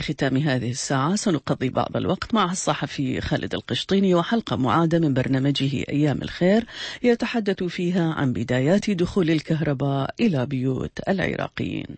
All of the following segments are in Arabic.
ختام هذه الساعة سنقضي بعض الوقت مع الصحفي خالد القشطيني وحلقة معادة من برنامجه أيام الخير يتحدث فيها عن بدايات دخول الكهرباء إلى بيوت العراقيين.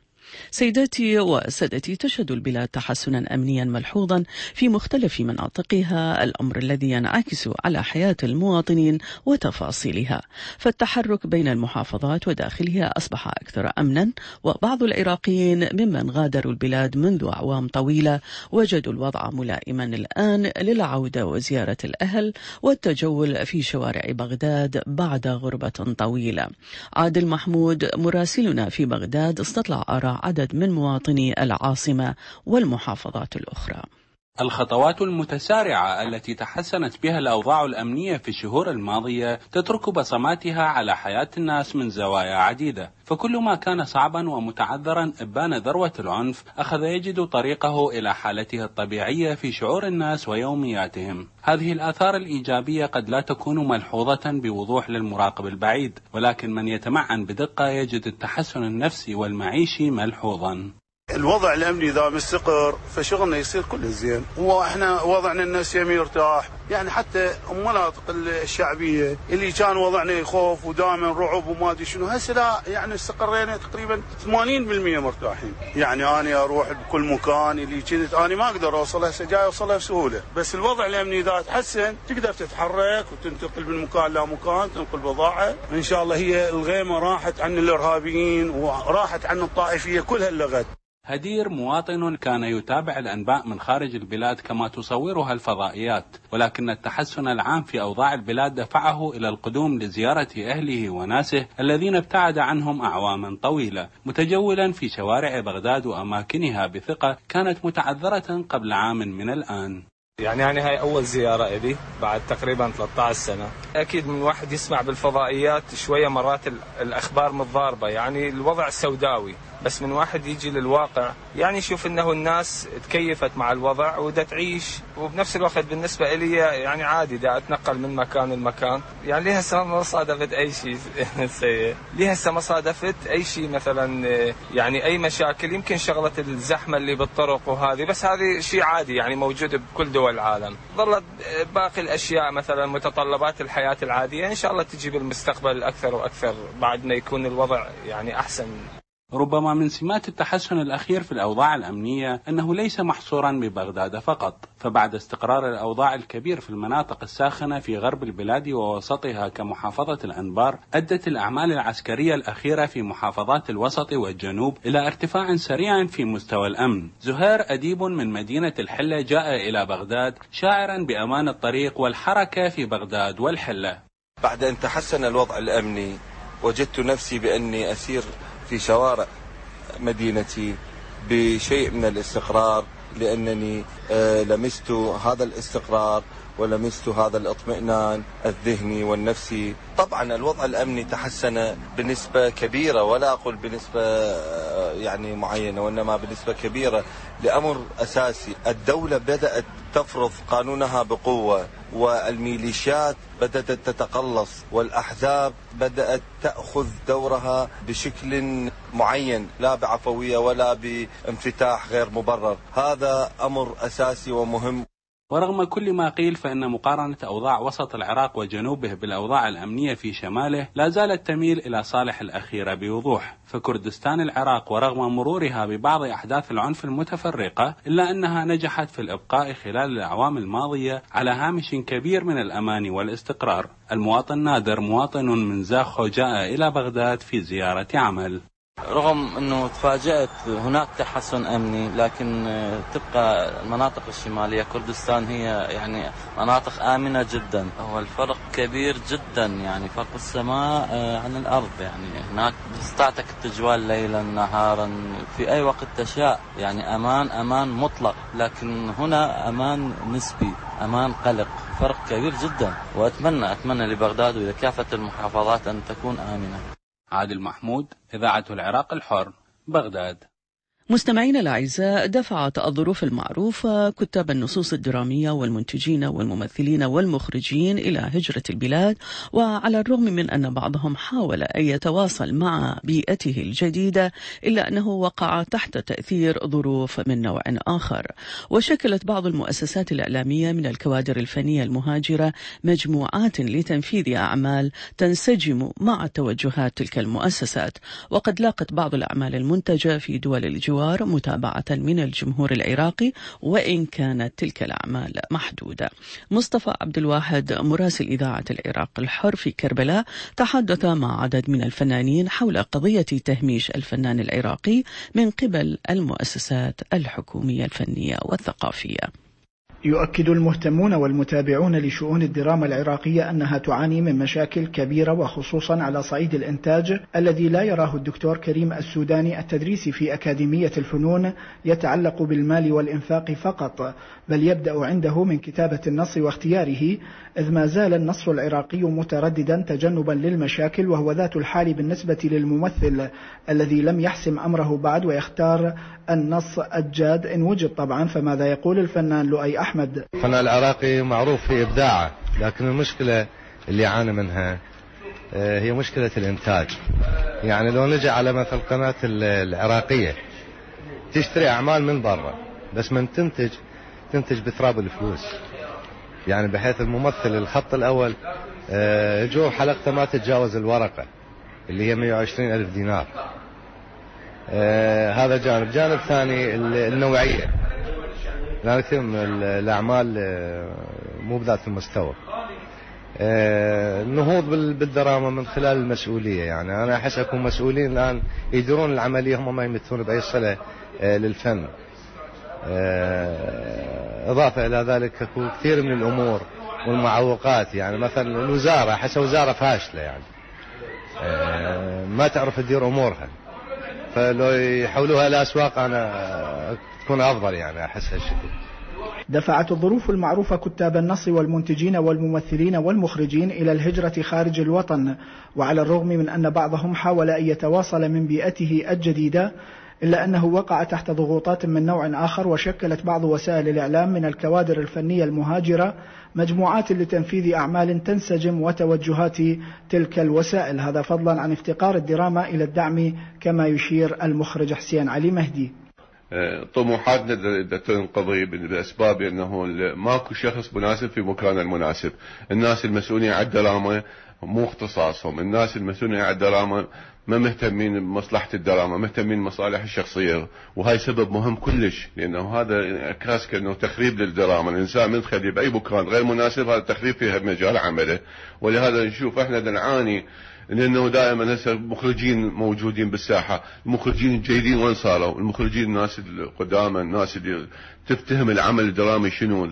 سيداتي وسادتي، تشهد البلاد تحسنا أمنيا ملحوظا في مختلف مناطقها، الأمر الذي ينعكس على حياة المواطنين وتفاصيلها، فالتحرك بين المحافظات وداخلها أصبح أكثر أمنا، وبعض العراقيين ممن غادروا البلاد منذ أعوام طويلة وجدوا الوضع ملائما الآن للعودة وزيارة الأهل والتجول في شوارع بغداد بعد غربة طويلة. عادل محمود مراسلنا في بغداد استطلع آراء عدد من مواطني العاصمة والمحافظات الأخرى. الخطوات المتسارعة التي تحسنت بها الأوضاع الأمنية في الشهور الماضية تترك بصماتها على حياة الناس من زوايا عديدة، فكل ما كان صعبا ومتعذرا إبان ذروة العنف أخذ يجد طريقه إلى حالته الطبيعية في شعور الناس ويومياتهم. هذه الآثار الإيجابية قد لا تكون ملحوظة بوضوح للمراقب البعيد، ولكن من يتمعن بدقة يجد التحسن النفسي والمعيشي ملحوظا. الوضع الأمني إذا مستقر فشغلنا يصير كله زين، وإحنا وضعنا الناس يرتاح، يعني حتى المناطق الشعبية اللي كان وضعنا خوف ودائما رعب وما أدري شنو، هسه لا، يعني استقرينا تقريبا 80% مرتاحين. يعني أنا أروح بكل مكان اللي كنت أنا ما أقدر أوصلها، هسه جاي أوصلها بسهولة، بس الوضع الأمني إذا تحسن تقدر تتحرك وتنتقل من مكان لمكان، تنقل بضاعة. إن شاء الله هي الغيمة راحت عن الإرهابيين وراحت عن الطائفية كلها اللغت. هدير مواطن كان يتابع الأنباء من خارج البلاد كما تصورها الفضائيات، ولكن التحسن العام في أوضاع البلاد دفعه إلى القدوم لزيارة أهله وناسه الذين ابتعد عنهم أعواما طويلة، متجولا في شوارع بغداد وأماكنها بثقة كانت متعذرة قبل عام من الآن. يعني هاي أول زيارة إلي بعد تقريبا 13 سنة. أكيد من واحد يسمع بالفضائيات شوية مرات الأخبار متضاربة، يعني الوضع سوداوي، بس من واحد يجي للواقع يعني يشوف انه الناس تكيفت مع الوضع ودا تعيش، وبنفس الوقت بالنسبة لي يعني عادي دا اتنقل من مكان لمكان. يعني ليه هسه ما صادفت اي شيء سيء، ليه هسه ما صادفت اي شيء مثلا يعني اي مشاكل، يمكن شغلة الزحمة اللي بالطرق وهذه، بس هذه شيء عادي يعني موجود بكل دول العالم. ظلت باقي الاشياء مثلا متطلبات الحياة العادية ان شاء الله تجي بالمستقبل اكثر واكثر بعد ما يكون الوضع يعني احسن. ربما من سمات التحسن الأخير في الأوضاع الأمنية أنه ليس محصورا ببغداد فقط، فبعد استقرار الأوضاع الكبير في المناطق الساخنة في غرب البلاد ووسطها كمحافظة الأنبار، أدت الأعمال العسكرية الأخيرة في محافظات الوسط والجنوب إلى ارتفاع سريع في مستوى الأمن. زهير أديب من مدينة الحلة جاء إلى بغداد شاعرا بأمان الطريق والحركة في بغداد والحلة. بعد أن تحسن الوضع الأمني وجدت نفسي بأني أسير في شوارع مدينتي بشيء من الاستقرار، لأنني لمست هذا الاستقرار ولمست هذا الاطمئنان الذهني والنفسي. طبعا الوضع الأمني تحسن بنسبة كبيرة، ولا أقول بنسبة يعني معينة، وإنما بنسبة كبيرة لأمر أساسي. الدولة بدأت تفرض قانونها بقوة، والميليشيات بدأت تتقلص، والأحزاب بدأت تأخذ دورها بشكل معين، لا بعفوية ولا بانفتاح غير مبرر. هذا أمر أساسي ومهم. ورغم كل ما قيل فإن مقارنة أوضاع وسط العراق وجنوبه بالأوضاع الأمنية في شماله لا زالت تميل إلى صالح الأخيرة بوضوح، فكردستان العراق ورغم مرورها ببعض أحداث العنف المتفرقة إلا أنها نجحت في الإبقاء خلال الأعوام الماضية على هامش كبير من الأمان والاستقرار. المواطن نادر مواطن من زاخو جاء إلى بغداد في زيارة عمل. رغم أنه تفاجأت هناك تحسن أمني، لكن تبقى المناطق الشمالية كردستان هي يعني مناطق آمنة جدا. هو الفرق كبير جدا، يعني فرق السماء عن الأرض. يعني هناك استطعتك التجوال ليلا نهارا في أي وقت تشاء، يعني أمان مطلق، لكن هنا أمان نسبي، أمان قلق، فرق كبير جدا. وأتمنى لبغداد ولكافة المحافظات أن تكون آمنة. عادل محمود، إذاعة العراق الحر، بغداد. مستمعينا الأعزاء، دفعت الظروف المعروفة كتاب النصوص الدرامية والمنتجين والممثلين والمخرجين إلى هجرة البلاد، وعلى الرغم من أن بعضهم حاول أن يتواصل مع بيئته الجديدة إلا أنه وقع تحت تأثير ظروف من نوع آخر. وشكلت بعض المؤسسات الإعلامية من الكوادر الفنية المهاجرة مجموعات لتنفيذ أعمال تنسجم مع توجهات تلك المؤسسات، وقد لاقت بعض الأعمال المنتجة في دول الجوار متابعة من الجمهور العراقي، وإن كانت تلك الأعمال محدودة. مصطفى عبد الواحد مراسل إذاعة العراق الحر في كربلاء تحدث مع عدد من الفنانين حول قضية تهميش الفنان العراقي من قبل المؤسسات الحكومية الفنية والثقافية. يؤكد المهتمون والمتابعون لشؤون الدراما العراقية أنها تعاني من مشاكل كبيرة، وخصوصا على صعيد الإنتاج الذي لا يراه الدكتور كريم السوداني التدريس في أكاديمية الفنون يتعلق بالمال والإنفاق فقط، بل يبدأ عنده من كتابة النص واختياره، إذ ما زال النص العراقي مترددا تجنبا للمشاكل، وهو ذات الحال بالنسبة للممثل الذي لم يحسم أمره بعد ويختار النص الجاد إن وجد طبعا. فماذا يقول الفنان لؤي أحمد؟ الفنان العراقي معروف في إبداعه، لكن المشكلة اللي يعاني منها هي مشكلة الإنتاج. يعني لو نجي على مثل القناة العراقية تشتري أعمال من برا، بس من تنتج بتراب الفلوس، يعني بحيث الممثل الخط الأول جو حلقته ما تتجاوز الورقة اللي هي 120,000 دينار. هذا جانب ثاني النوعية، لا كثير من الأعمال مو بذات المستوى. النهوض بالدراما من خلال المسؤولية، يعني أنا أحس أكون مسؤولين الآن يديرون العملية، هم ما يمثلون بأي صلة للفن. إضافة إلى ذلك كثير من الأمور والمعوقات، يعني مثلا الوزارة، أحس وزارة فاشلة، يعني ما تعرف تدير أمورها، فلو يحولوها إلى أسواق أنا تكون أفضل، يعني أحس هالشكل. دفعت الظروف المعروفة كتاب النص والمنتجين والممثلين والمخرجين إلى الهجرة خارج الوطن، وعلى الرغم من أن بعضهم حاول أن يتواصل من بيئته الجديدة، إلا أنه وقع تحت ضغوطات من نوع آخر، وشكلت بعض وسائل الإعلام من الكوادر الفنية المهاجرة مجموعات لتنفيذ أعمال تنسجم وتوجهات تلك الوسائل، هذا فضلا عن افتقار الدراما إلى الدعم، كما يشير المخرج حسين علي مهدي. طموحاتنا تنقضي بأسباب أنه ماكو شخص مناسب في مكان المناسب. الناس المسؤولين عن الدراما مو اختصاصهم، الناس المسؤولين عن الدراما ما مهتمين بمصلحة الدراما، مهتمين بمصالح الشخصية، وهاي سبب مهم كلش، لأنه هذا كاس كأنه تخريب للدراما. الإنسان من تخليه بأي مكان غير مناسب هذا تخريب فيها مجال عمله. ولهذا نشوف احنا نعاني، لأنه دائما هسه مخرجين موجودين بالساحة، المخرجين الجيدين وين صاروا؟ المخرجين الناس القدامى، الناس اللي تفتهم العمل الدرامي شنو،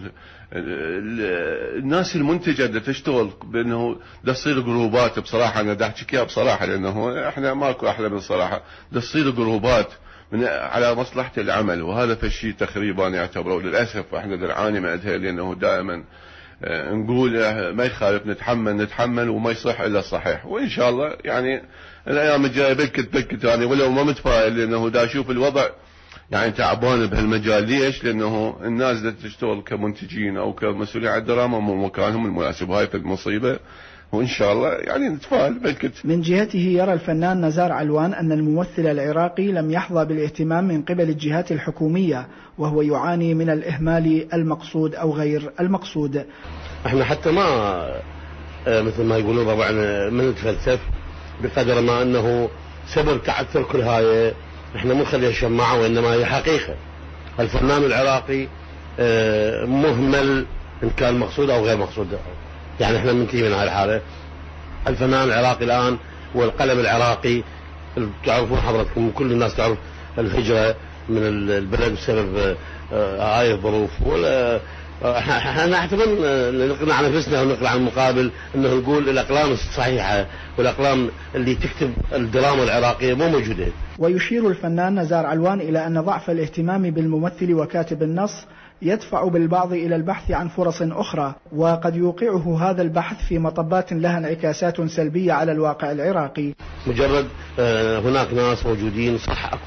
الناس المنتجة اللي تشتغل بأنه دا تصير جروبات. بصراحة أنا دا أحكي بصراحة، لأنه إحنا ماكو أحلى من الصراحة، دا تصير جروبات على مصلحة العمل، وهذا فشي تخريب أنا أعتبره. للأسف إحنا نعاني من أدها، لأنه دائما نقول ما يخالف نتحمل وما يصح إلا الصحيح. وإن شاء الله يعني الأيام الجاية بلكت يعني، ولو ما متفائل، لأنه دا أشوف الوضع يعني تعبان بهالمجال. ليش؟ لأنه الناس اللي تشتغل كمنتجين أو كمسؤولين عن الدراما مو مكانهم المناسب، هاي في المصيبة. وإن شاء الله يعني نتفائل بلكت. من جهته يرى الفنان نزار علوان أن الممثل العراقي لم يحظى بالاهتمام من قبل الجهات الحكومية، وهو يعاني من الإهمال المقصود أو غير المقصود. احنا حتى ما مثل ما يقولون طبعا من نتفلسف بقدر ما أنه سبب تعثر كل هاي، احنا مو نخليها شماعة، وإنما هي حقيقة. الفنان العراقي مهمل إن كان مقصود أو غير مقصود. يعني احنا منتهي من هاي الحالة. الفنان العراقي الآن والقلم العراقي، تعرفون حضرتكم كل الناس تعرف الهجرة من البلد بسبب هاي الظروف. ولا احنا نحتمل نقنع نفسنا ونقنع المقابل انه نقول الاقلام الصحيحة والاقلام اللي تكتب الدراما العراقية مو موجودة. ويشير الفنان نزار علوان إلى أن ضعف الاهتمام بالممثل وكاتب النص يدفع بالبعض إلى البحث عن فرص أخرى، وقد يوقعه هذا البحث في مطبات لها انعكاسات سلبية على الواقع العراقي. مجرد هناك ناس موجودين، صح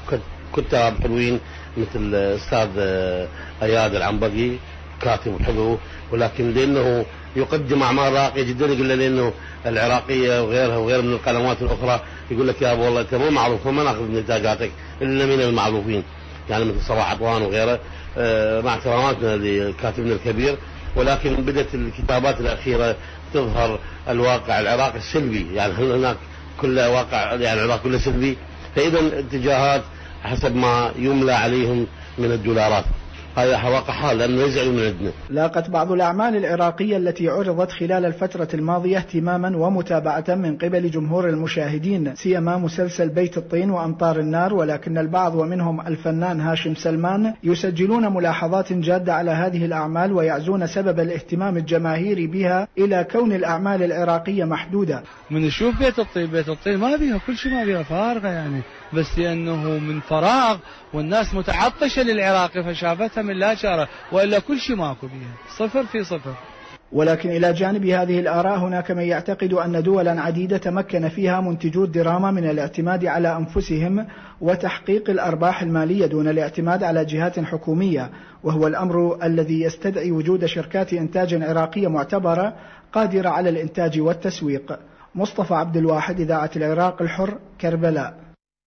كتاب حلوين مثل الأستاذ أياد العنبقي كاتب حلو، ولكن لأنه يقدم أعمال راقية جدا، يقول لأنه العراقية وغيرها من القنوات الأخرى يقول لك يا أبو والله أنت مو معروف، فما نأخذ نتاجاتك إلا من المعروفين، يعني مثل صلاح عطوان وغيره، مع احتراماتنا لكاتبنا الكبير. ولكن بدأت الكتابات الأخيرة تظهر الواقع العراقي السلبي، يعني هناك كل واقع يعني العراق كله سلبي، فإذا اتجاهات حسب ما يملى عليهم من الدولارات. هذا واقع حال لأنه يزعلوا من عندنا. لاقت بعض الأعمال العراقية التي عرضت خلال الفترة الماضية اهتماما ومتابعة من قبل جمهور المشاهدين، سيما مسلسل بيت الطين وأمطار النار، ولكن البعض ومنهم الفنان هاشم سلمان يسجلون ملاحظات جادة على هذه الأعمال ويعزون سبب الاهتمام الجماهيري بها إلى كون الأعمال العراقية محدودة. من نشوف بيت الطين ما بيها كل شيء، ما بيها فارغة يعني، بس لأنه من فراغ والناس متعطشة للعراقي فشافتها من لا شارة، وإلا كل شيء ماكو بيها، 0-0. ولكن إلى جانب هذه الآراء هناك من يعتقد أن دولا عديدة تمكن فيها منتجو الدراما من الاعتماد على أنفسهم وتحقيق الأرباح المالية دون الاعتماد على جهات حكومية، وهو الأمر الذي يستدعي وجود شركات إنتاج عراقية معتبرة قادرة على الإنتاج والتسويق. مصطفى عبد الواحد، إذاعة العراق الحر، كربلاء.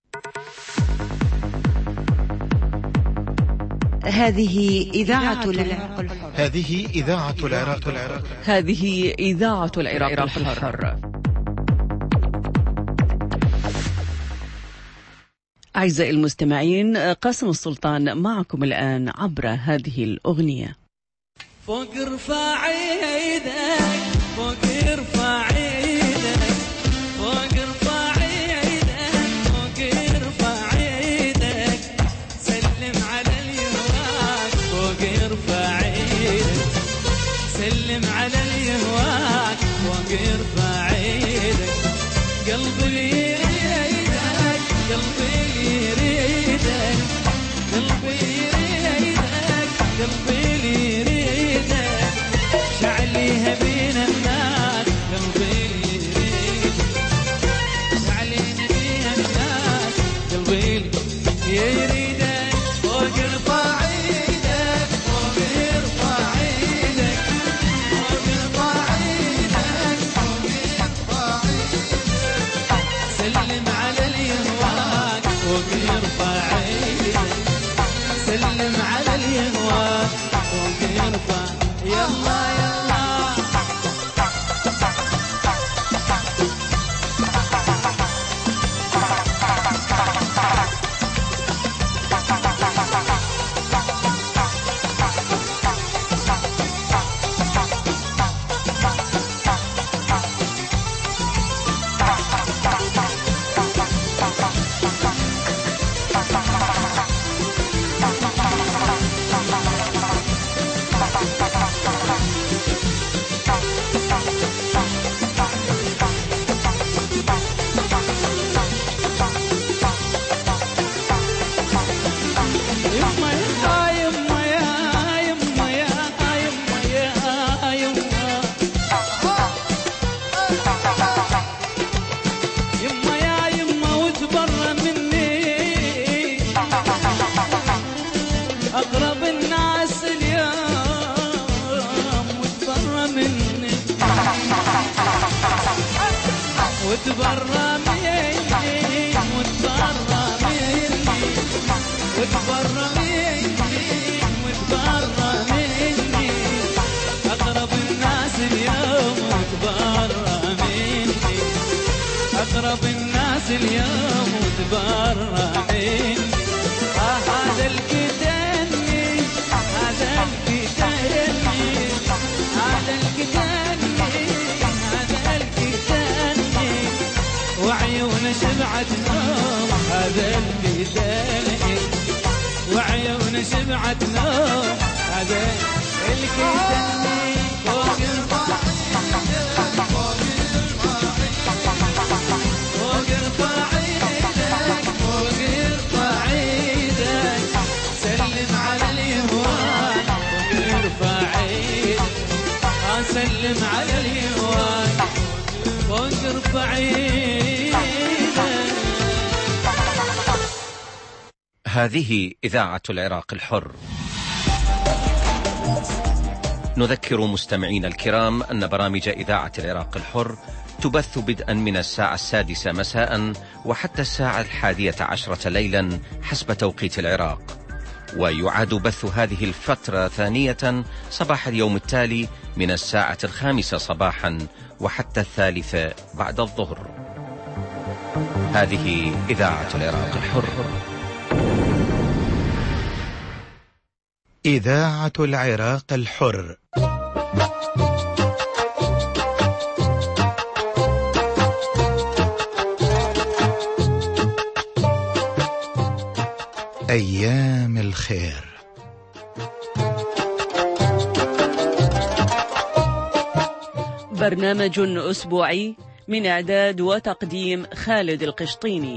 هذه إذاعة العراق الحر. هذه إذاعة العراق الحر. هذه إذاعة العراق الحر. أعزائي المستمعين، قاسم السلطان معكم الآن عبر هذه الأغنية. فوق ارفع ايدك، فوق ارفع ايدك، فوق ارفع ايدك، فوق ارفع ايدك، سلم على اليهواك، فوق ارفع ايدك، سلم على اليهواك، فوق ارفع ايدك، قلبي يريدك، قلبي يريدك، قلبي يريدك، قلبي شعليها بين الناس، قلبي يريد شعليها بين الناس، قلبي يريدك، فوق ارفع ايدك، فوق ارفع ايدك، فوق ارفع ايدك، فوق ارفع ايدك، سلم على اليهواك، فوق ارفع ايدك، سلم على اليهواك، فوق ارفع يلا وتبرى مني، وتبرى مني، وتبرى مني، وتبرى مني، أقرب الناس اليوم وتبرى مني، أقرب الناس اليوم وتبرى مني، هذا الكتاني، هذا الكتاني، هذا الكتاني، هذا الكتاني، وعيون شبعت نوم، هذا الكتاني، وعيون شبعت نوم، هذا الكتاني، فوق ارفع ايدك، فوق ارفع ايدك، فوق ارفع ايدك، سلم على اليهوان، فوق ارفع ايدك، سلم على اليهوان، فوق ارفع ايدك. هذه إذاعة العراق الحر. نذكر مستمعين الكرام أن برامج إذاعة العراق الحر تبث بدءا من الساعة 6 مساء وحتى الساعة 11 ليلا حسب توقيت العراق، ويعاد بث هذه الفترة ثانية صباح اليوم التالي من الساعة 5 صباحا وحتى 3 بعد الظهر. هذه إذاعة العراق الحر. إذاعة العراق الحر. أيام الخير. برنامج أسبوعي من إعداد وتقديم خالد القشطيني.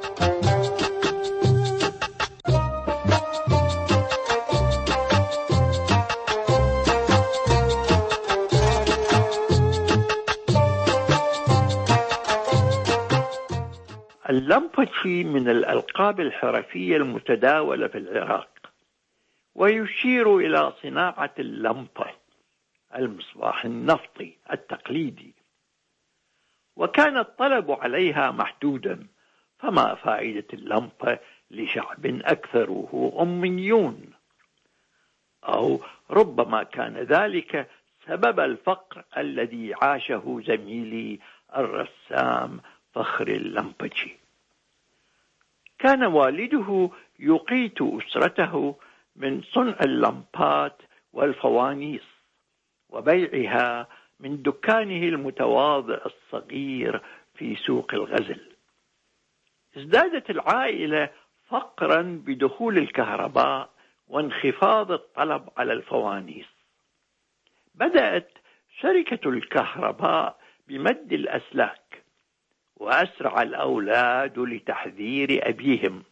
اللمبتشي من الألقاب الحرفية المتداولة في العراق، ويشير إلى صناعة اللمبة، المصباح النفطي التقليدي، وكان الطلب عليها محدودا، فما فائدة اللمبة لشعب أكثره أميون؟ أو ربما كان ذلك سبب الفقر الذي عاشه زميلي الرسام فخر اللمبتشي. كان والده يقيت أسرته من صنع اللمبات والفوانيس وبيعها من دكانه المتواضع الصغير في سوق الغزل. ازدادت العائلة فقرا بدخول الكهرباء وانخفاض الطلب على الفوانيس. بدأت شركة الكهرباء بمد الأسلاك، وأسرع الأولاد لتحذير أبيهم: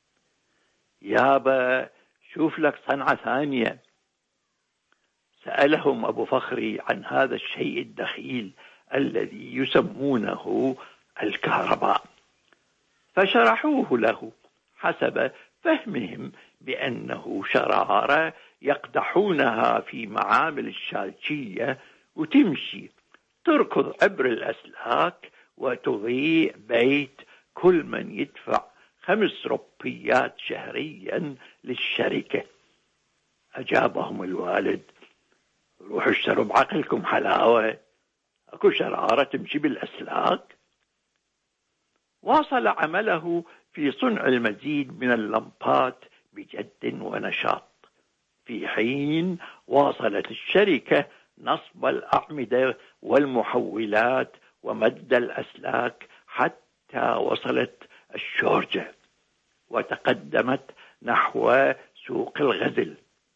يابا شوف لك صنعة ثانية. سألهم أبو فخري عن هذا الشيء الدخيل الذي يسمونه الكهرباء، فشرحوه له حسب فهمهم بأنه شرارة يقدحونها في معامل الشالشية وتمشي تركض عبر الأسلاك وتضيء بيت كل من يدفع 5 ربيات شهريا للشركة. أجابهم الوالد: روحوا اشتروا بعقلكم حلاوة، أكو شرارة تمشي بالأسلاك؟ واصل عمله في صنع المزيد من اللمبات بجد ونشاط، في حين واصلت الشركة نصب الأعمدة والمحولات ومد الأسلاك حتى وصلت الشورجة وتقدمت نحو سوق الغزل.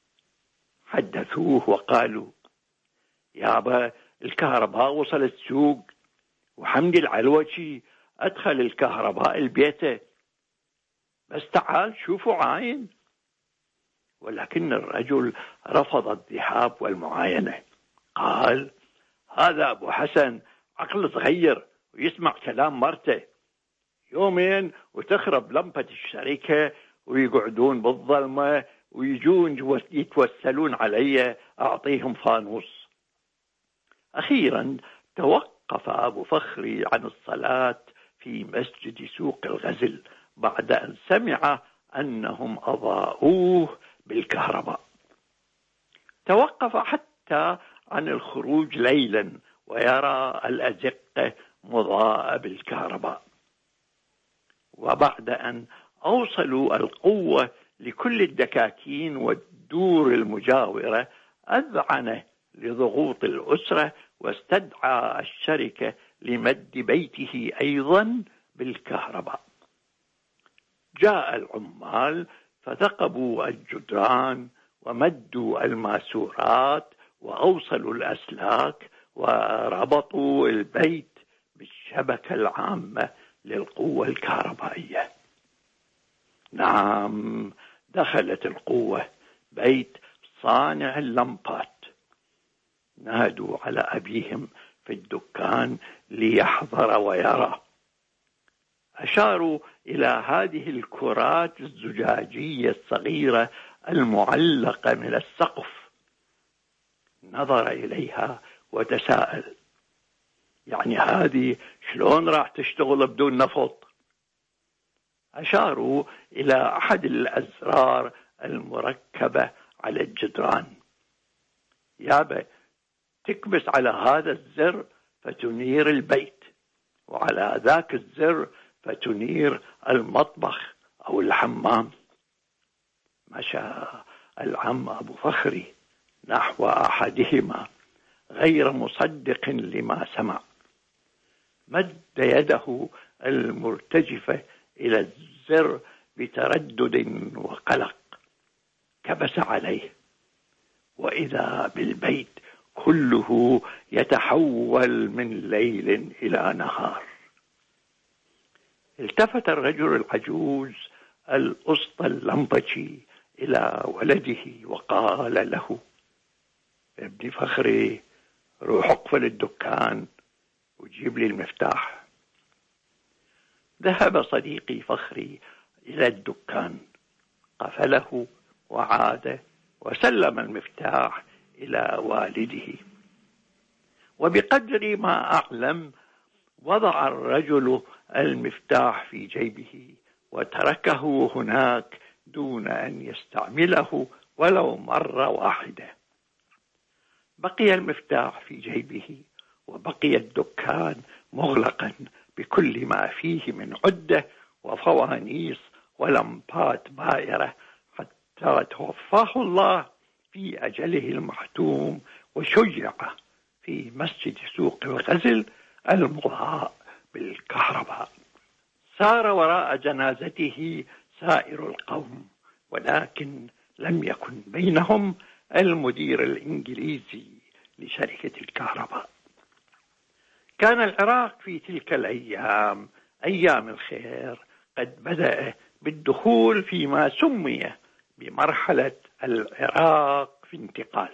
حدثوه وقالوا: يابا الكهرباء وصلت السوق، وحمد العلوشي أدخل الكهرباء البيت، بس تعال شوفوا عاين. ولكن الرجل رفض الذهاب والمعاينة. قال: هذا أبو حسن عقل صغير ويسمع كلام مرته، يومين وتخرب لمبة الشركة ويقعدون بالظلمة ويجون يتوسلون علي أعطيهم فانوس. أخيرا توقف أبو فخري عن الصلاة في مسجد سوق الغزل بعد أن سمع أنهم أضاءوه بالكهرباء. توقف حتى عن الخروج ليلا ويرى الأزقة مضاءة بالكهرباء. وبعد أن أوصلوا القوة لكل الدكاكين والدور المجاورة، أذعن لضغوط الأسرة واستدعى الشركة لمد بيته أيضا بالكهرباء. جاء العمال فثقبوا الجدران ومدوا الماسورات وأوصلوا الأسلاك وربطوا البيت بالشبكة العامة للقوة الكهربائية. نعم، دخلت القوة بيت صانع اللمبات. نادوا على أبيهم في الدكان ليحضر ويرى. أشاروا إلى هذه الكرات الزجاجية الصغيرة المعلقة من السقف. نظر إليها وتساءل: يعني هذه شلون راح تشتغل بدون نفط؟ أشاروا إلى أحد الأزرار المركبة على الجدران. يابا تكبس على هذا الزر فتنير البيت، وعلى ذاك الزر فتنير المطبخ أو الحمام. مشى العم أبو فخري نحو أحدهما غير مصدق لما سمع. مد يده المرتجفة إلى الزر بتردد وقلق، كبس عليه، وإذا بالبيت كله يتحول من ليل إلى نهار. التفت الرجل العجوز الأسطى اللمبجي إلى ولده وقال له: ابني فخري، روح اقفل الدكان وجيب لي المفتاح. ذهب صديقي فخري إلى الدكان، قفله وعاد وسلم المفتاح إلى والده. وبقدر ما أعلم وضع الرجل المفتاح في جيبه وتركه هناك دون أن يستعمله ولو مرة واحدة. بقي المفتاح في جيبه، وبقي الدكان مغلقا بكل ما فيه من عدة وفوانيس ولمبات بائرة، حتى توفاه الله في أجله المحتوم وشيع في مسجد سوق الغزل المضاء بالكهرباء. سار وراء جنازته سائر القوم، ولكن لم يكن بينهم المدير الإنجليزي لشركة الكهرباء. كان العراق في تلك الأيام أيام الخير قد بدأ بالدخول فيما سمي بمرحلة العراق في انتقال،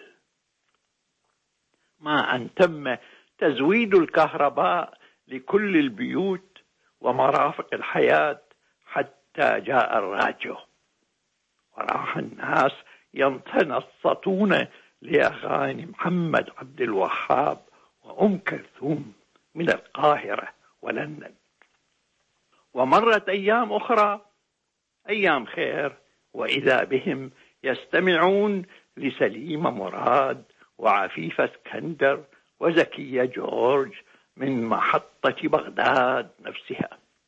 ما أن تم تزويد الكهرباء لكل البيوت ومرافق الحياة، حتى جاء الراديو وراح الناس يتنصتون لأغاني محمد عبد الوهاب وأم كلثوم من القاهرة ولندن. ومرت أيام أخرى، أيام خير، وإذا بهم يستمعون لسليمة مراد وعفيفة اسكندر وزكية جورج من محطة بغداد نفسها.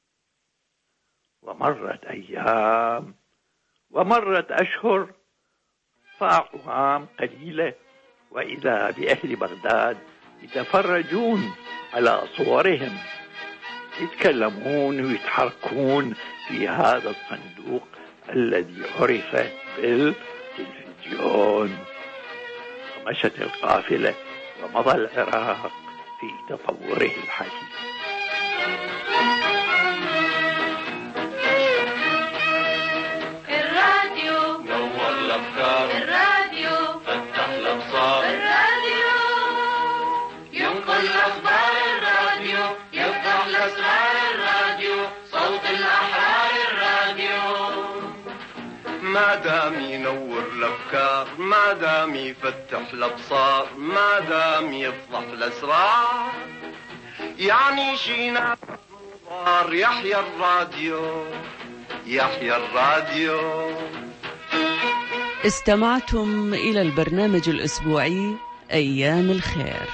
ومرت أيام ومرت أشهر فأعوام قليلة، وإذا بأهل بغداد يتفرجون على صورهم يتكلمون ويتحركون في هذا الصندوق الذي عرف بالتلفزيون. ومشت القافلة ومضى العراق في تطوره الحديث. الراديو نور الأفكار، الراديو فتح الأبصار، الراديو ينقل الأخبار، الراديو يفتح الأسرار، الراديو صوت الأحرار، الراديو ما دام ينور الأفكار، ما دام يفتح الأبصار، ما دام يفضح الأسرار، يعني شينا صار يحيى الراديو، يحيى الراديو. استمعتم إلى البرنامج الأسبوعي أيام الخير.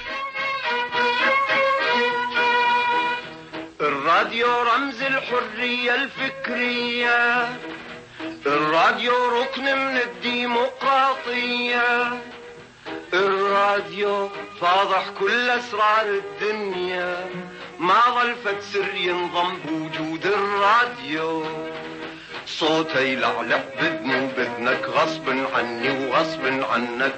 الراديو رمز الحرية الفكرية، الراديو ركن من الديمقراطية، الراديو فاضح كل أسرار الدنيا، ما ظل فد سر ينضم بوجود الراديو. صوته يلعلع بذني وبذنك، غصب عني وغصب عنك،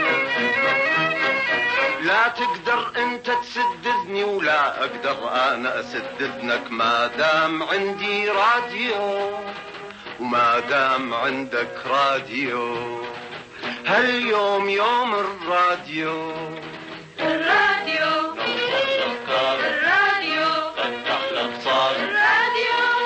لا تقدر انت تسد اذني ولا اقدر انا اسد اذنك، ما دام عندي راديو وما دام عندك راديو. هاليوم يوم الراديو، الراديو نور الأفكار، الراديو فتح الأبصار، الراديو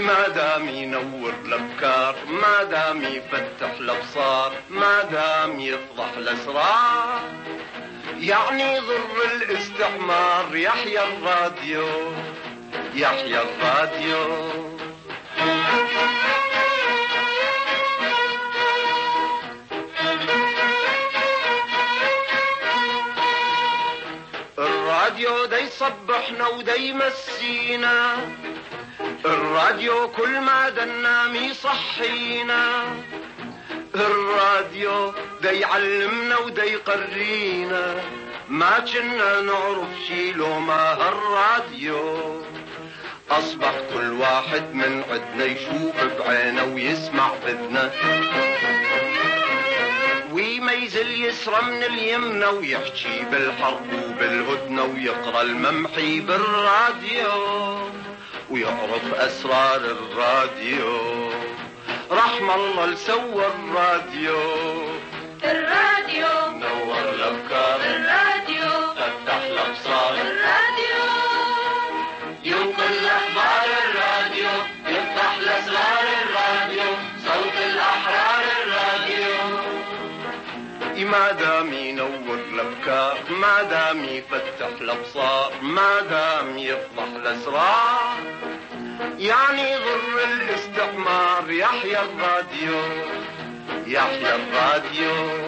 ما دام ينور الأفكار، ما دام يفتح الأبصار، ما دام يفضح الأسرار، يعني ضر الاستعمار. يحيى الراديو، يحيى الراديو. الراديو دا يصبحنا ودا يمسينا، الراديو كل ما دنام يصحينا، الراديو دا يعلمنا ودا يقرينا، ما كنا نعرف شي لو ما هالراديو. أصبح كل واحد من عدنا يشوف بعينه ويسمع بذنه، ويميز اليسرى من اليمنى، ويحكي بالحرب وبالهدنة، ويقرأ الممحي بالراديو، ويعرف أسرار الراديو. رحم الله لسوى الراديو، الراديو نور الأفكار، الراديو فتح الأبصار، الراديو ينقل أخبار، الراديو يفتح الأسرار، الراديو صوت الأحرار، الراديو ما دام ينور الأفكار، ما دام يفتح الأبصار، ما دام يفضح الأسرار، يعني ضر الاستعمار. يحيى الراديو، يحيى الراديو.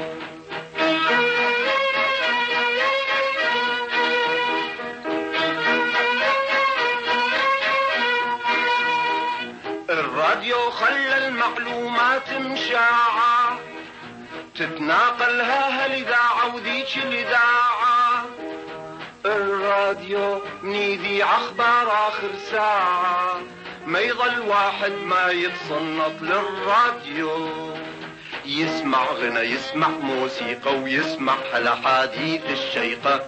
الراديو خلى المعلومات مشاعة، تتناقلها هالإذاعة وذيك الإذاعة. الراديو من يذيع أخبار آخر ساعة، ما يظل واحد ما يتصنط للراديو. يسمع غنى، يسمع موسيقى، ويسمع هالأحاديث الشيقة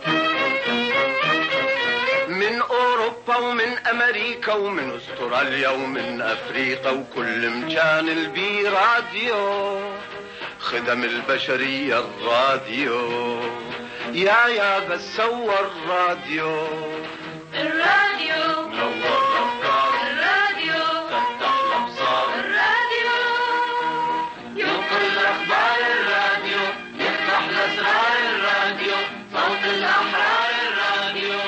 من أوروبا ومن أمريكا ومن أستراليا ومن أفريقا، وكل مكان البي راديو. خدم البشرية الراديو، يا بس سوى الراديو. الراديو نور الأفكار، الراديو فتح الأبصار، الراديو ينقل الأخبار، الراديو يفتح الأسرار، الراديو صوت الأحرار، الراديو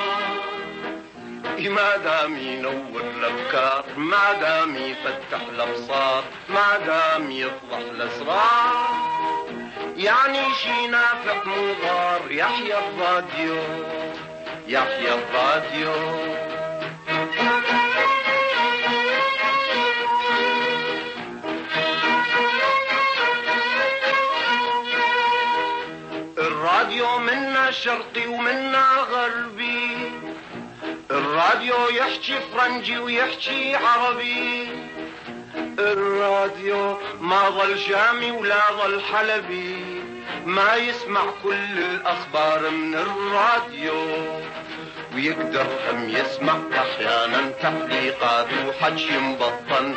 ما دام ينور الأفكار، ما دام يفتح الأبصار، ما دام يفضح الأسرار، يعني شي نافع مو ضار. يحيى الراديو، يحيى الراديو. الراديو منا شرقي ومنا غربي، الراديو يحكي فرنجي ويحكي عربي، الراديو ما ظل شامي ولا ظل حلبي، ما يسمع كل الأخبار من الراديو. ويقدر هم يسمع أحيانا تعليقات وحكي مبطن،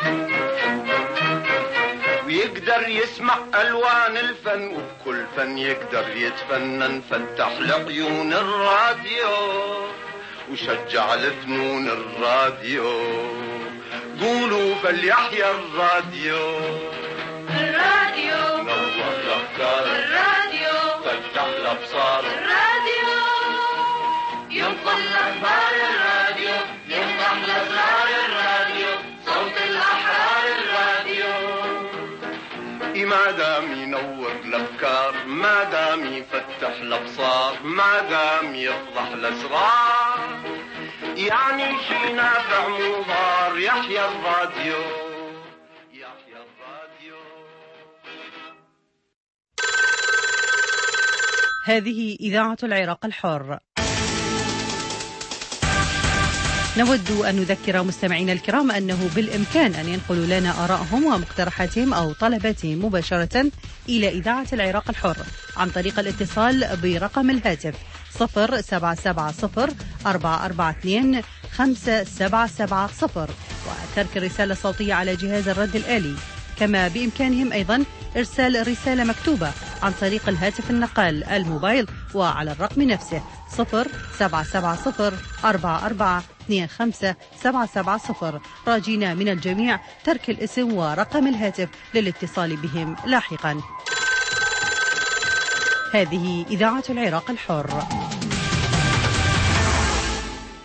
ويقدر يسمع ألوان الفن، وبكل فن يقدر يتفنن. فتح لعيون الراديو وشجع الفنون الراديو. قولوا فليحيى الراديو، الراديو نور الأفكار، الراديو فتح الأبصار، الراديو ينقل الأخبار، الراديو يفتح الأسرار، الراديو صوت الأحرار، الراديو ما دام ينور الأفكار، ما دام يفتح الأبصار، ما دام يفضح الأسرار، يعني شي نافع مو ضار. يحيى الراديو، يحيى الراديو. هذه إذاعة العراق الحر. نود أن نذكر مستمعينا الكرام أنه بالإمكان أن ينقلوا لنا آرائهم ومقترحاتهم أو طلباتهم مباشرة إلى إذاعة العراق الحر عن طريق الاتصال برقم الهاتف 0770-442-57770 وترك الرسالة الصوتية على جهاز الرد الآلي. كما بإمكانهم أيضا إرسال رسالة مكتوبة عن طريق الهاتف النقال الموبايل وعلى الرقم نفسه 0770442570 راجين من الجميع ترك الاسم ورقم الهاتف للاتصال بهم لاحقا. هذه إذاعة العراق الحر.